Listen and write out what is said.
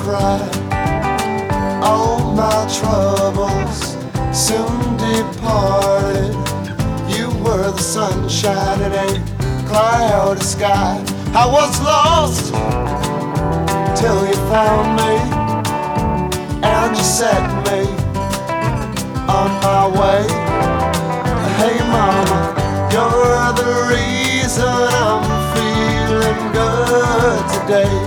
cry. All my troubles soon departed. You were the sunshine in a cloudy sky. I was lost till you found me, and you set me on my way. Hey mama, you're the reason I'm feeling good today.